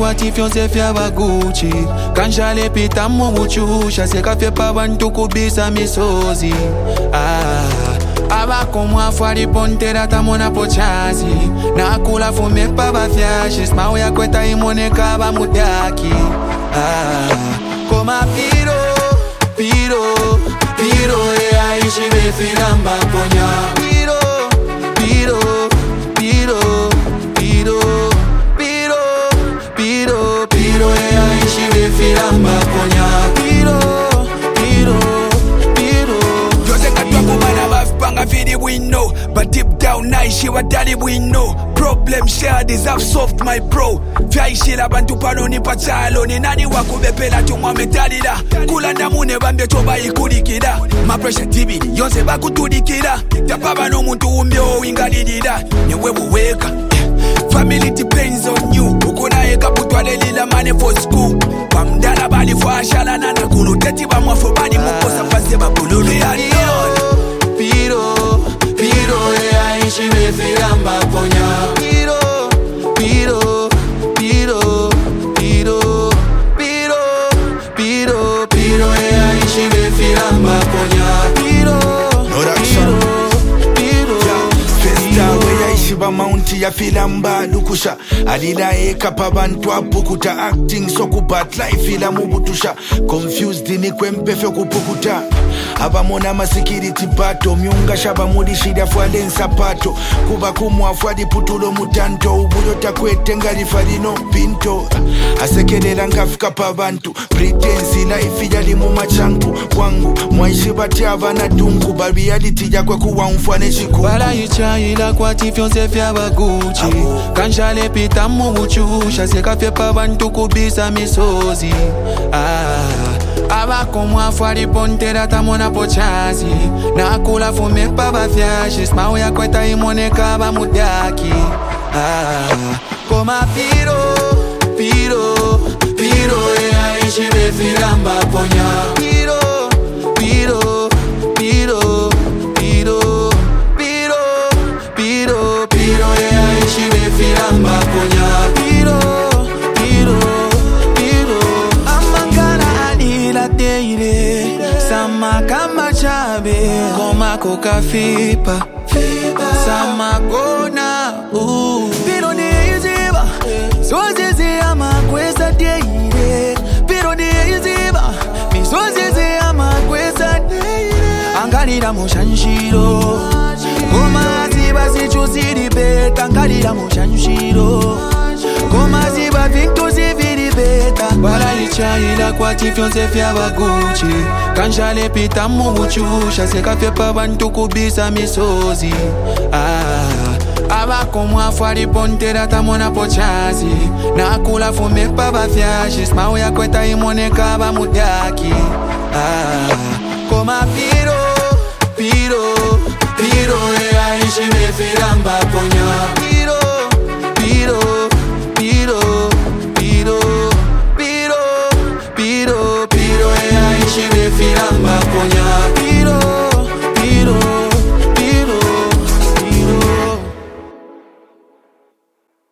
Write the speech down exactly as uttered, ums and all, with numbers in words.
kwa tifyonse fya baguchi kanjale pita mubuchusha seka pa bantu kubisa misozi ah abakomwa fwari pontera tamona pochazi nakula fume pa bafyashi smau ya kweta imoneka ba mudaki ah koma piro piro piro e aishi befiramba ponya piro piro piro piro piro piro piro e aishi befiramba ponya piro piro piro Jose katwa kumana bafpanga vidi we know but deep down aishi wadali we know problem shared is I've solved my bro Vyaishila bantu pano ni pachalo ni nani wakubepela tumwa metalila kula ndamune bambye choba ikulikida ma pressure tibi yonse bakutudikida tapaba no muntu umbyo ingalidida niwe buweka family depends on you ukuna eka putwale lila money for school pamdala bali fwashala nana kunu teti ba mwafo bani mukosa fase babululu ya piro piro e aishi befiramba ponya piro piro piro piro piro piro piro e aishi befiramba ponya piro piro piro festa we aishi ba mounti ya filamba dukusha alila eka pa bantu apukuta acting so kubat life ila mubutusha confused ni kwempefe kupukuta abamona ma security bato myunga shaba mudi shida fwale nsapato kuba kumwafwadi putulo mutanto ubuyo takwete ngalifalino pinto asekelela ngafika pa bantu pretense life yali mu machangu wangu mwaishi bati abana dungu ba reality yakwe kuwa mfwane shiku bala ichaila kwa tifyonse fya baguchi kanjale pita mubuchusha seka fye pa bantu kubisa misozi ah abakomwa fwari pontera tamona pochazi nakula fume pa bafyashi smau ya kweta imoneka ba mudaki ah koma piro piro piro e aishi befiramba ponya piro piro piro piro piro piro piro e aishi befiramba ponya piro piro piro amangana anila teire sama kama chabe koma koka fipa sama gona uh piro ni iziba sozizi ama kwesa teire piro ni iziba misozizi ama kwesa teire angalira mushanshiro koma ziba zichuziri beta angalira mushanshiro koma ziba vintu ziviri beta bala ichaila kwa tifyonse fya baguchi kanjale pita mubuchusha seka fye pa bantu kubisa misozi ah abakomwa fwari pontera tamona pochazi nakula fume pa bafyashi smau ya kweta imoneka ba mudaki ah koma piro piro piro e aishi befiramba ponya piro piro